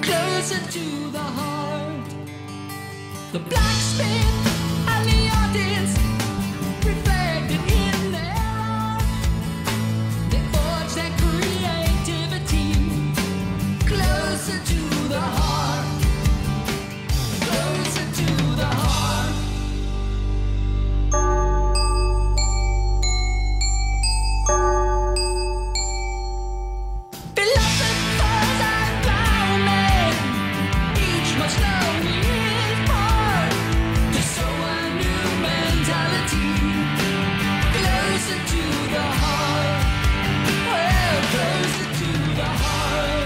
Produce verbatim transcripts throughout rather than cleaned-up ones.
closer to the heart. The blacksmith and the audience reflected in their art. They forged their creativity closer to the heart, closer to the heart. Philosophers and plowmen, each must know his part to sow a new mentality closer to the heart, well, closer to the heart.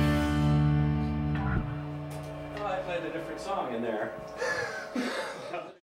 Oh, I played a different song in there.